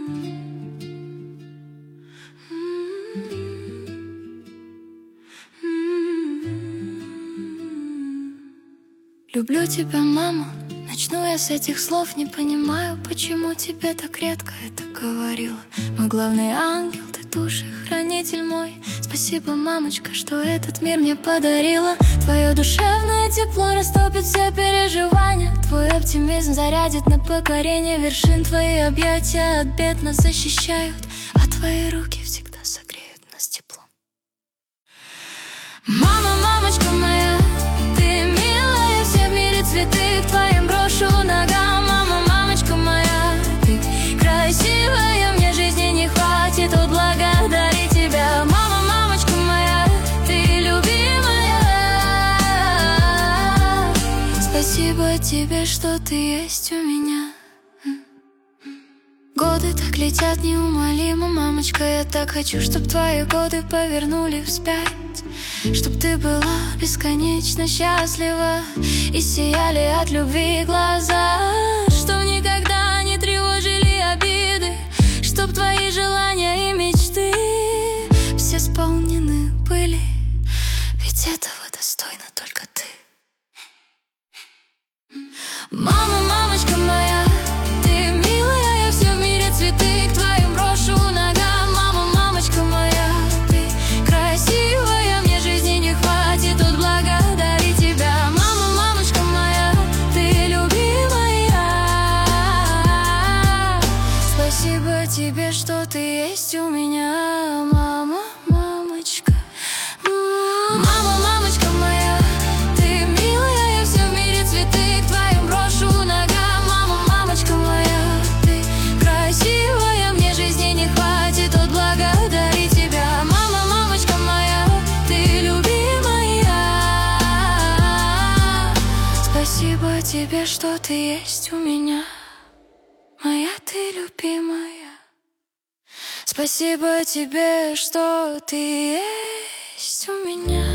Люблю тебя, мама. Начну я с этих слов. Не понимаю, почему тебе так редко это говорила. Мой главный ангел, ты душа, хранитель мой. Спасибо, мамочка, что этот мир мне подарила. Твое душевное тепло растопит все переживания. Твой оптимизм зарядит на покорение вершин. Твои объятия от бед нас защищают, а твои руки всегда согреют нас теплом. Мама, мамочка моя, ты милая, все в мире цветы к твоим брошу ногам. Мама, мамочка моя, ты красивая, мне жизни не хватит отблагодарить тебя. Мама, мамочка моя, ты любимая. Спасибо тебе, что ты есть у меня. Годы так летят неумолимо, мамочка. Я так хочу, чтоб твои годы повернули вспять, чтоб ты была бесконечно счастлива и сияли от любви глаза, чтоб никогда не тревожили обиды, чтоб твои желания и мечты все исполнены были, ведь этого достойна только ты. Мама, мамочка моя, ты милая, я все в мире цветы к твоим брошу ногам. Мама, мамочка моя, ты красивая, мне жизни не хватит отблагодарить тебя. Мама, мамочка моя, ты любимая. Спасибо тебе, что ты есть у меня, мама, мамочка. Мама, мамочка моя, ты милая, я все в мире цветы к твоим брошу ногам. Мама, мамочка моя, ты красивая, мне жизни не хватит отблагодарить тебя. Мама, мамочка моя, ты любимая. Спасибо тебе, что ты есть у меня, моя ты любимая. Спасибо тебе, что ты есть у меня.